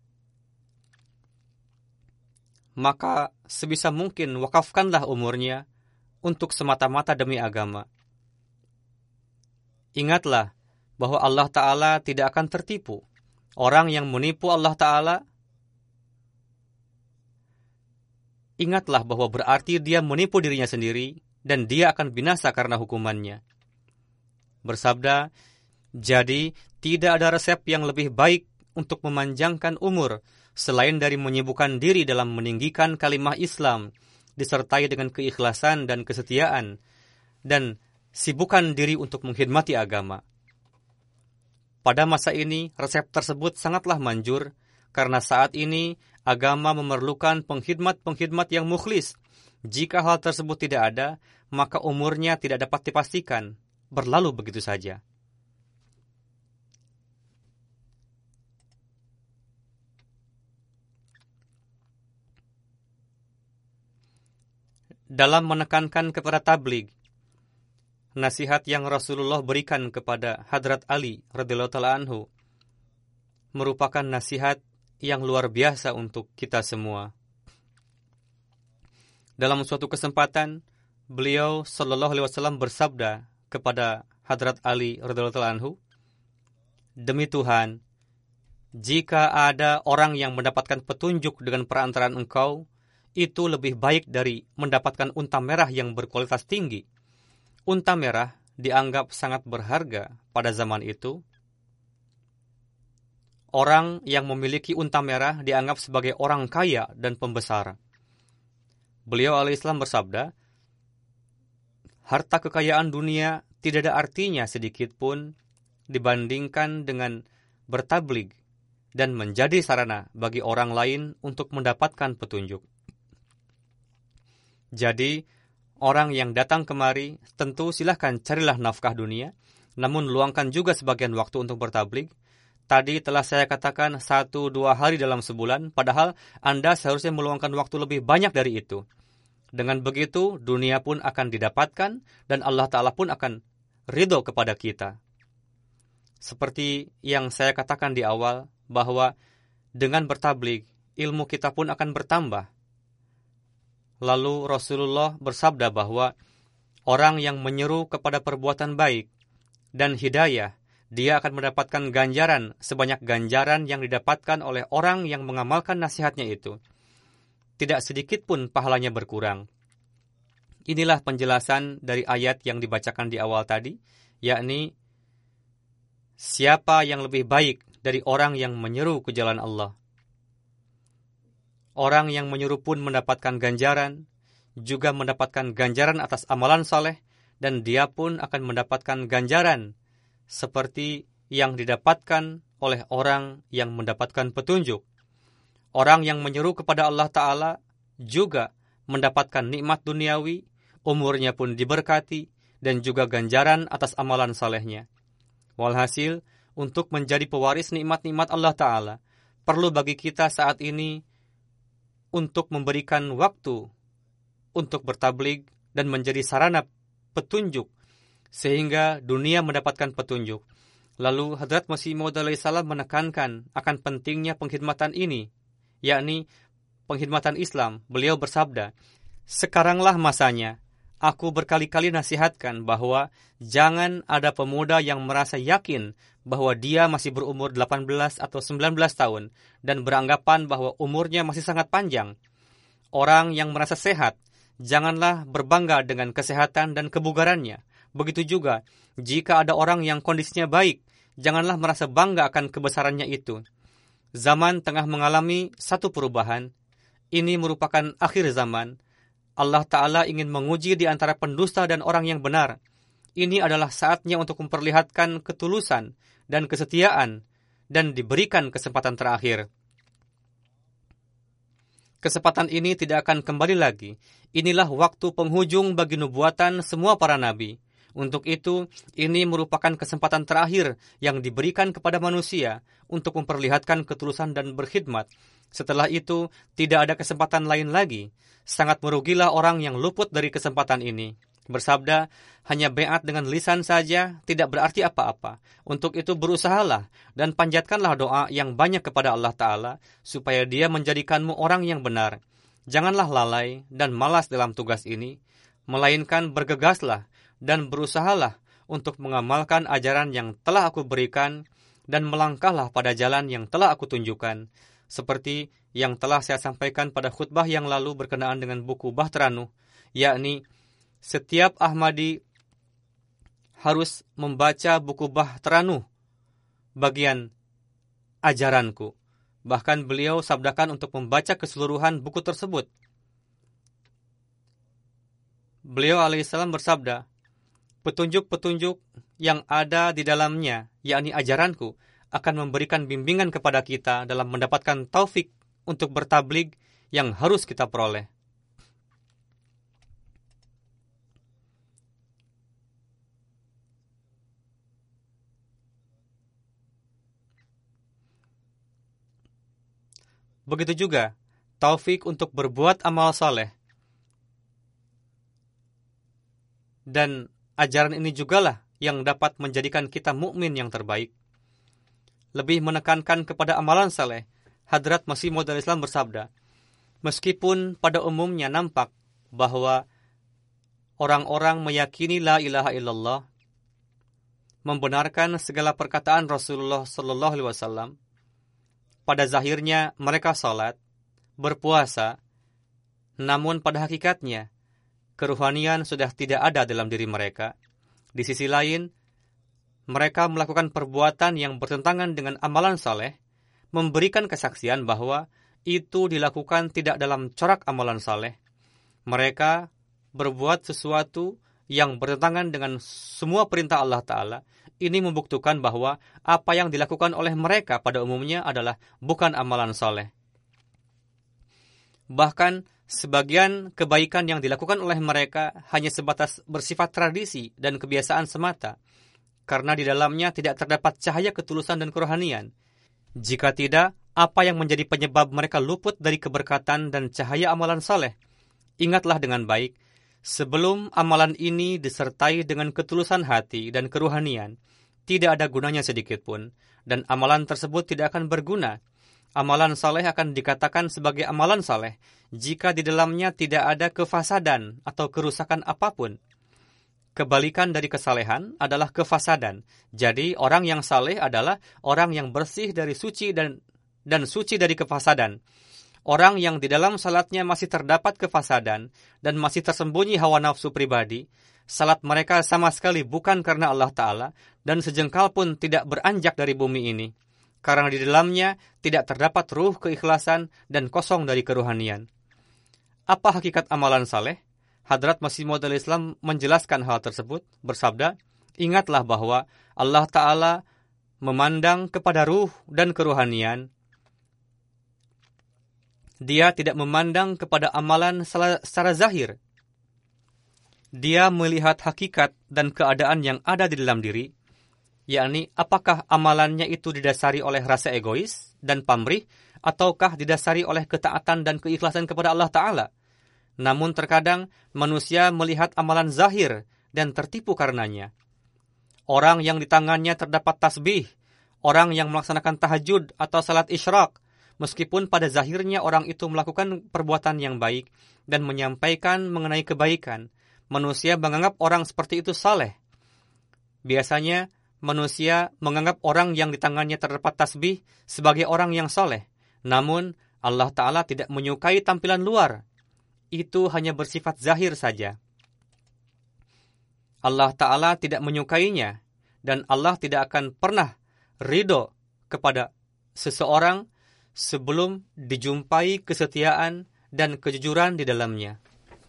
maka sebisa mungkin wakafkanlah umurnya untuk semata-mata demi agama. Ingatlah bahwa Allah Ta'ala tidak akan tertipu. Orang yang menipu Allah Ta'ala, ingatlah bahwa berarti dia menipu dirinya sendiri dan dia akan binasa karena hukumannya. Bersabda, jadi tidak ada resep yang lebih baik untuk memanjangkan umur selain dari menyibukkan diri dalam meninggikan kalimah Islam disertai dengan keikhlasan dan kesetiaan, dan sibukkan diri untuk mengkhidmati agama. Pada masa ini, resep tersebut sangatlah manjur, karena saat ini agama memerlukan pengkhidmat-pengkhidmat yang mukhlis. Jika hal tersebut tidak ada, maka umurnya tidak dapat dipastikan, berlalu begitu saja. Dalam menekankan kepada tabligh, nasihat yang Rasulullah berikan kepada Hadrat Ali radhiyallahu ta'ala anhu merupakan nasihat yang luar biasa untuk kita semua. Dalam suatu kesempatan, beliau sallallahu alaihi wasallam bersabda kepada Hadrat Ali radhiyallahu ta'ala anhu, demi Tuhan, jika ada orang yang mendapatkan petunjuk dengan perantaraan engkau, itu lebih baik dari mendapatkan unta merah yang berkualitas tinggi. Unta merah dianggap sangat berharga pada zaman itu. Orang yang memiliki unta merah dianggap sebagai orang kaya dan pembesar. Beliau alaihissalam bersabda, harta kekayaan dunia tidak ada artinya sedikit pun dibandingkan dengan bertabligh dan menjadi sarana bagi orang lain untuk mendapatkan petunjuk. Jadi, orang yang datang kemari, tentu silahkan carilah nafkah dunia, namun luangkan juga sebagian waktu untuk bertabligh. Tadi telah saya katakan satu dua hari dalam sebulan, padahal Anda seharusnya meluangkan waktu lebih banyak dari itu. Dengan begitu, dunia pun akan didapatkan dan Allah Ta'ala pun akan ridho kepada kita. Seperti yang saya katakan di awal, bahwa dengan bertabligh, ilmu kita pun akan bertambah. Lalu Rasulullah bersabda bahwa orang yang menyeru kepada perbuatan baik dan hidayah, dia akan mendapatkan ganjaran sebanyak ganjaran yang didapatkan oleh orang yang mengamalkan nasihatnya itu. Tidak sedikit pun pahalanya berkurang. Inilah penjelasan dari ayat yang dibacakan di awal tadi, yakni siapa yang lebih baik dari orang yang menyeru ke jalan Allah. Orang yang menyeru pun mendapatkan ganjaran, juga mendapatkan ganjaran atas amalan saleh, dan dia pun akan mendapatkan ganjaran seperti yang didapatkan oleh orang yang mendapatkan petunjuk. Orang yang menyeru kepada Allah Ta'ala juga mendapatkan nikmat duniawi, umurnya pun diberkati, dan juga ganjaran atas amalan salehnya. Walhasil, untuk menjadi pewaris nikmat-nikmat Allah Ta'ala, perlu bagi kita saat ini untuk memberikan waktu untuk bertabligh dan menjadi sarana petunjuk, sehingga dunia mendapatkan petunjuk. Lalu Hadrat Masih Maud alaihissalam menekankan akan pentingnya pengkhidmatan ini, yakni pengkhidmatan Islam. Beliau bersabda, sekaranglah masanya. Aku berkali-kali nasihatkan bahwa jangan ada pemuda yang merasa yakin bahwa dia masih berumur delapan belas atau sembilan belas tahun dan beranggapan bahwa umurnya masih sangat panjang. Orang yang merasa sehat, janganlah berbangga dengan kesehatan dan kebugarannya. Begitu juga, jika ada orang yang kondisinya baik, janganlah merasa bangga akan kebesarannya itu. Zaman tengah mengalami satu perubahan. Ini merupakan akhir zaman. Allah Ta'ala ingin menguji di antara pendusta dan orang yang benar. Ini adalah saatnya untuk memperlihatkan ketulusan dan kesetiaan dan diberikan kesempatan terakhir. Kesempatan ini tidak akan kembali lagi. Inilah waktu penghujung bagi nubuatan semua para nabi. Untuk itu, ini merupakan kesempatan terakhir yang diberikan kepada manusia untuk memperlihatkan ketulusan dan berkhidmat. Setelah itu, tidak ada kesempatan lain lagi. Sangat merugilah orang yang luput dari kesempatan ini. Bersabda, hanya beat dengan lisan saja tidak berarti apa-apa. Untuk itu berusahalah dan panjatkanlah doa yang banyak kepada Allah Ta'ala supaya Dia menjadikanmu orang yang benar. Janganlah lalai dan malas dalam tugas ini, melainkan bergegaslah dan berusahalah untuk mengamalkan ajaran yang telah aku berikan dan melangkahlah pada jalan yang telah aku tunjukkan. Seperti yang telah saya sampaikan pada khutbah yang lalu berkenaan dengan buku Bahteranuh, yakni setiap Ahmadi harus membaca buku Bahteranuh bagian ajaranku. Bahkan beliau sabdakan untuk membaca keseluruhan buku tersebut. Beliau alaihissalam bersabda, petunjuk-petunjuk yang ada di dalamnya, yakni ajaranku, akan memberikan bimbingan kepada kita dalam mendapatkan taufik untuk bertabligh yang harus kita peroleh. Begitu juga taufik untuk berbuat amal saleh. Dan ajaran ini jugalah yang dapat menjadikan kita mukmin yang terbaik. Lebih menekankan kepada amalan saleh, Hadrat Masih Maud alaihissalam bersabda, meskipun pada umumnya nampak bahwa orang-orang meyakini la ilaha illallah, membenarkan segala perkataan Rasulullah sallallahu alaihi wasallam, pada zahirnya mereka salat, berpuasa, namun pada hakikatnya kerohanian sudah tidak ada dalam diri mereka. Di sisi lain, mereka melakukan perbuatan yang bertentangan dengan amalan saleh, memberikan kesaksian bahwa itu dilakukan tidak dalam corak amalan saleh. Mereka berbuat sesuatu yang bertentangan dengan semua perintah Allah Ta'ala. Ini membuktikan bahwa apa yang dilakukan oleh mereka pada umumnya adalah bukan amalan saleh. Bahkan sebagian kebaikan yang dilakukan oleh mereka hanya sebatas bersifat tradisi dan kebiasaan semata, karena di dalamnya tidak terdapat cahaya ketulusan dan kerohanian. Jika tidak, apa yang menjadi penyebab mereka luput dari keberkatan dan cahaya amalan saleh? Ingatlah dengan baik, sebelum amalan ini disertai dengan ketulusan hati dan kerohanian, tidak ada gunanya sedikit pun, dan amalan tersebut tidak akan berguna. Amalan saleh akan dikatakan sebagai amalan saleh jika di dalamnya tidak ada kefasadan atau kerusakan apapun. Kebalikan dari kesalehan adalah kefasadan. Jadi orang yang saleh adalah orang yang bersih dari suci dan dan suci dari kefasadan. Orang yang di dalam salatnya masih terdapat kefasadan dan masih tersembunyi hawa nafsu pribadi, salat mereka sama sekali bukan karena Allah Ta'ala dan sejengkal pun tidak beranjak dari bumi ini, karena di dalamnya tidak terdapat ruh keikhlasan dan kosong dari kerohanian. Apa hakikat amalan saleh? Hadrat Masih Maud Islam menjelaskan hal tersebut, bersabda, ingatlah bahwa Allah Ta'ala memandang kepada ruh dan kerohanian. Dia tidak memandang kepada amalan secara zahir. Dia melihat hakikat dan keadaan yang ada di dalam diri, yakni apakah amalannya itu didasari oleh rasa egois dan pamrih, ataukah didasari oleh ketaatan dan keikhlasan kepada Allah Ta'ala. Namun terkadang manusia melihat amalan zahir dan tertipu karenanya. Orang yang di tangannya terdapat tasbih, orang yang melaksanakan tahajud atau salat isyraq, meskipun pada zahirnya orang itu melakukan perbuatan yang baik dan menyampaikan mengenai kebaikan, manusia menganggap orang seperti itu saleh. Biasanya, manusia menganggap orang yang di tangannya terdapat tasbih sebagai orang yang saleh. Namun, Allah Ta'ala tidak menyukai tampilan luar. Itu hanya bersifat zahir saja. Allah Ta'ala tidak menyukainya, dan Allah tidak akan pernah ridho kepada seseorang sebelum dijumpai kesetiaan dan kejujuran di dalamnya.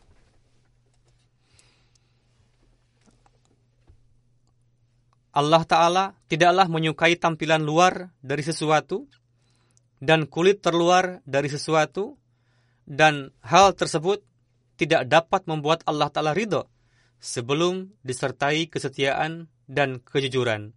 Allah Ta'ala tidaklah menyukai tampilan luar dari sesuatu dan kulit terluar dari sesuatu, dan hal tersebut tidak dapat membuat Allah Ta'ala ridho sebelum disertai kesetiaan dan kejujuran.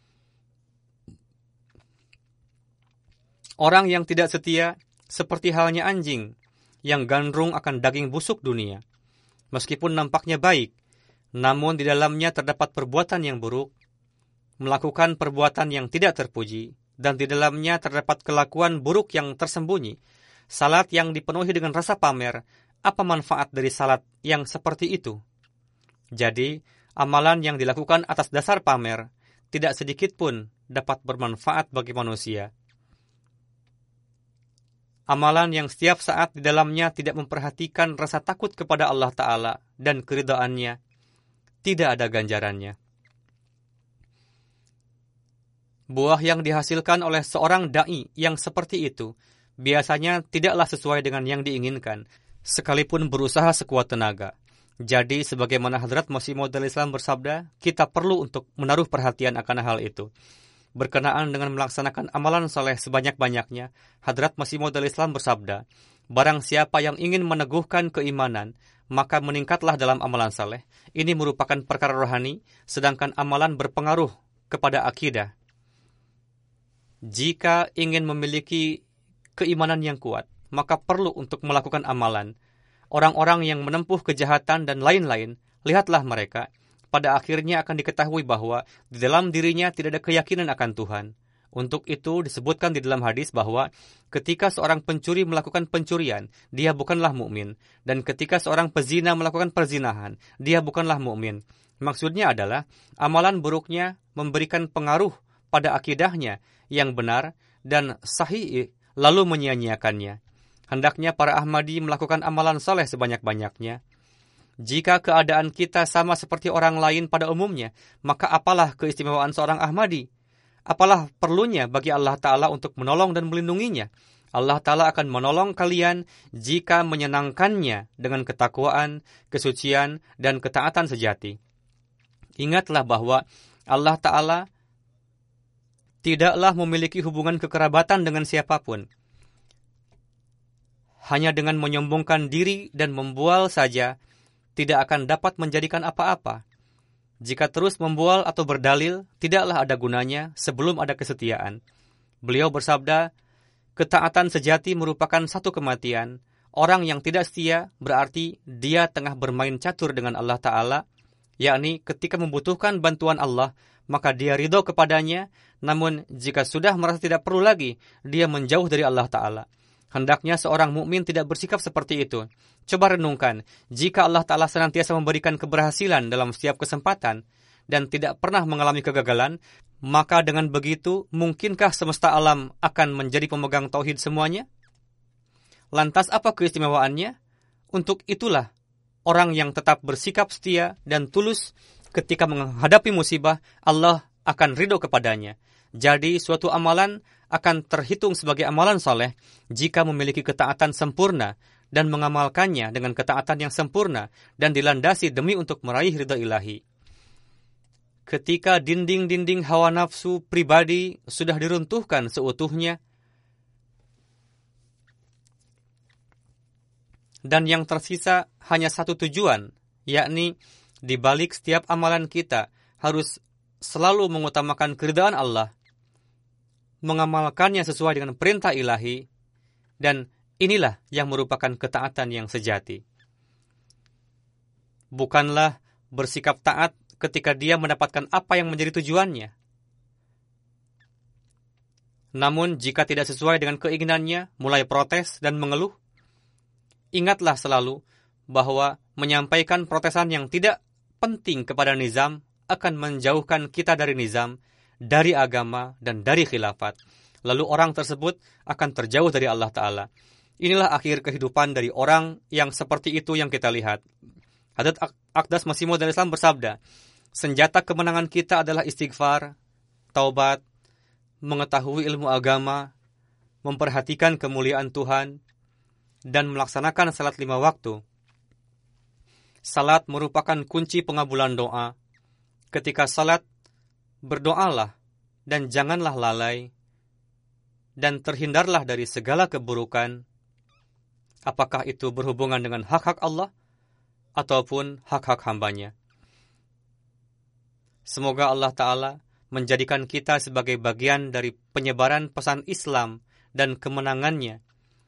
Orang yang tidak setia seperti halnya anjing yang gandrung akan daging busuk dunia. Meskipun nampaknya baik, namun di dalamnya terdapat perbuatan yang buruk, melakukan perbuatan yang tidak terpuji, dan di dalamnya terdapat kelakuan buruk yang tersembunyi. Salat yang dipenuhi dengan rasa pamer, apa manfaat dari salat yang seperti itu? Jadi, amalan yang dilakukan atas dasar pamer tidak sedikit pun dapat bermanfaat bagi manusia. Amalan yang setiap saat di dalamnya tidak memperhatikan rasa takut kepada Allah Ta'ala dan keridhaannya, tidak ada ganjarannya. Buah yang dihasilkan oleh seorang da'i yang seperti itu biasanya tidaklah sesuai dengan yang diinginkan, sekalipun berusaha sekuat tenaga. Jadi, sebagaimana Hadrat Masih Maud Islam bersabda, kita perlu untuk menaruh perhatian akan hal itu. Berkenaan dengan melaksanakan amalan soleh sebanyak-banyaknya, Hadrat Masih Maud Islam bersabda, barang siapa yang ingin meneguhkan keimanan, maka meningkatlah dalam amalan soleh. Ini merupakan perkara rohani, sedangkan amalan berpengaruh kepada akidah. Jika ingin memiliki keimanan yang kuat, maka perlu untuk melakukan amalan. Orang-orang yang menempuh kejahatan dan lain-lain, lihatlah mereka. Pada akhirnya akan diketahui bahwa di dalam dirinya tidak ada keyakinan akan Tuhan. Untuk itu disebutkan di dalam hadis bahwa ketika seorang pencuri melakukan pencurian, dia bukanlah mukmin, dan ketika seorang pezina melakukan perzinahan, dia bukanlah mukmin. Maksudnya adalah amalan buruknya memberikan pengaruh pada akidahnya yang benar dan sahih, lalu menyia-nyiakannya. Hendaknya para Ahmadi melakukan amalan soleh sebanyak-banyaknya. Jika keadaan kita sama seperti orang lain pada umumnya, maka apalah keistimewaan seorang Ahmadi? Apalah perlunya bagi Allah Ta'ala untuk menolong dan melindunginya? Allah Ta'ala akan menolong kalian jika menyenangkannya dengan ketakwaan, kesucian, dan ketaatan sejati. Ingatlah bahwa Allah Ta'ala tidaklah memiliki hubungan kekerabatan dengan siapapun. Hanya dengan menyombongkan diri dan membual saja, tidak akan dapat menjadikan apa-apa. Jika terus membual atau berdalil, tidaklah ada gunanya sebelum ada kesetiaan. Beliau bersabda, ketaatan sejati merupakan satu kematian. Orang yang tidak setia berarti dia tengah bermain catur dengan Allah Ta'ala, yakni ketika membutuhkan bantuan Allah, maka dia ridho kepadanya, namun jika sudah merasa tidak perlu lagi, dia menjauh dari Allah Ta'ala. Hendaknya seorang mukmin tidak bersikap seperti itu. Coba renungkan, jika Allah Ta'ala senantiasa memberikan keberhasilan dalam setiap kesempatan, dan tidak pernah mengalami kegagalan, maka dengan begitu, mungkinkah semesta alam akan menjadi pemegang tauhid semuanya? Lantas apa keistimewaannya? Untuk itulah, orang yang tetap bersikap setia dan tulus ketika menghadapi musibah, Allah akan ridho kepadanya. Jadi, suatu amalan akan terhitung sebagai amalan soleh jika memiliki ketaatan sempurna dan mengamalkannya dengan ketaatan yang sempurna dan dilandasi demi untuk meraih ridho ilahi. Ketika dinding-dinding hawa nafsu pribadi sudah diruntuhkan seutuhnya, dan yang tersisa hanya satu tujuan, yakni di balik setiap amalan kita harus selalu mengutamakan keridhaan Allah, mengamalkannya sesuai dengan perintah ilahi, dan inilah yang merupakan ketaatan yang sejati. Bukanlah bersikap taat ketika dia mendapatkan apa yang menjadi tujuannya. Namun jika tidak sesuai dengan keinginannya, mulai protes dan mengeluh, ingatlah selalu bahwa menyampaikan protesan yang tidak penting kepada nizam akan menjauhkan kita dari nizam, dari agama, dan dari khilafat. Lalu orang tersebut akan terjauh dari Allah Ta'ala. Inilah akhir kehidupan dari orang yang seperti itu yang kita lihat. Hadrat Aqdas Masih Maud Islam bersabda, senjata kemenangan kita adalah istighfar, taubat, mengetahui ilmu agama, memperhatikan kemuliaan Tuhan, dan melaksanakan salat lima waktu. Salat merupakan kunci pengabulan doa. Ketika salat, berdoalah dan janganlah lalai, dan terhindarlah dari segala keburukan, apakah itu berhubungan dengan hak-hak Allah ataupun hak-hak hambanya. Semoga Allah Ta'ala menjadikan kita sebagai bagian dari penyebaran pesan Islam dan kemenangannya.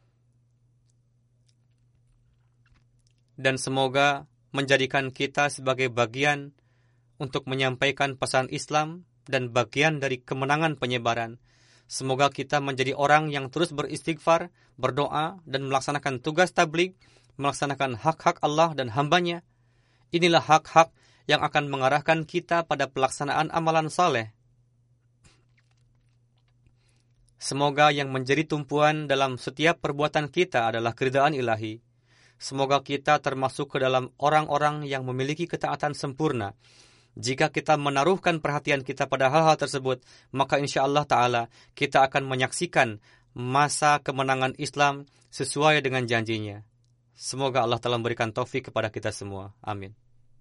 Dan semoga menjadikan kita sebagai bagian untuk menyampaikan pesan Islam dan bagian dari kemenangan penyebaran. Semoga kita menjadi orang yang terus beristighfar, berdoa, dan melaksanakan tugas tabligh, melaksanakan hak-hak Allah dan hambanya. Inilah hak-hak yang akan mengarahkan kita pada pelaksanaan amalan saleh. Semoga yang menjadi tumpuan dalam setiap perbuatan kita adalah keridhaan ilahi. Semoga kita termasuk ke dalam orang-orang yang memiliki ketaatan sempurna. Jika kita menaruhkan perhatian kita pada hal-hal tersebut, maka insya Allah Ta'ala kita akan menyaksikan masa kemenangan Islam sesuai dengan janjinya. Semoga Allah telah memberikan taufik kepada kita semua. Amin.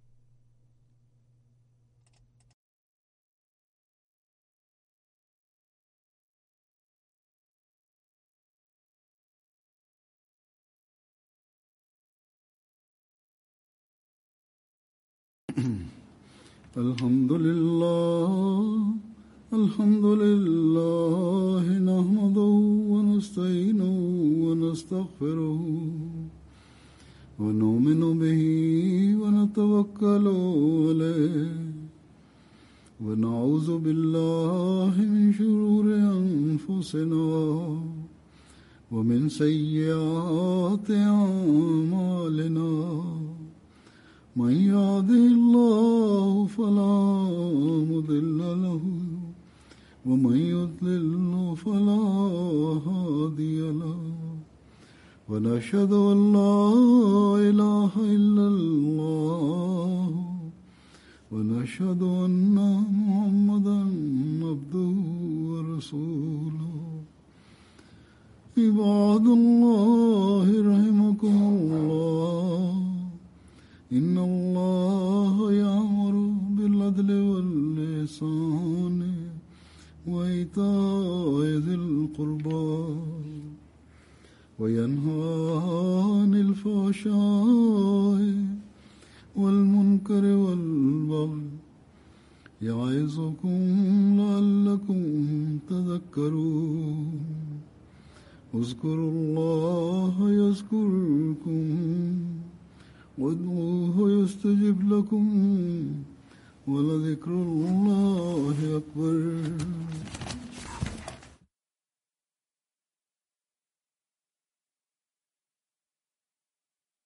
Alhamdulillah, alhamdulillah, nahmaduhu wa nasta'inuhu wa nastaghfiruhu wa nu'minu bihi wa natawakkalu alayhi wa na'udzu billahi min shururi anfusina wa min sayyiati a'malina. من يهده الله فلا مضل له ومن يضلل فلا هادي له ونشهد أن لا إله إلا الله ونشهد أن محمدا عبده ورسوله عباد الله رحمكم الله إن الله يأمر بالعدل والإحسان وإيتاء ذي القربى وينهى عن الفحشاء والمنكر والبغي يعظكم لعلكم تذكرون اذكروا الله يذكركم وادعوه يستجب لكم ولذكر الله أكبر.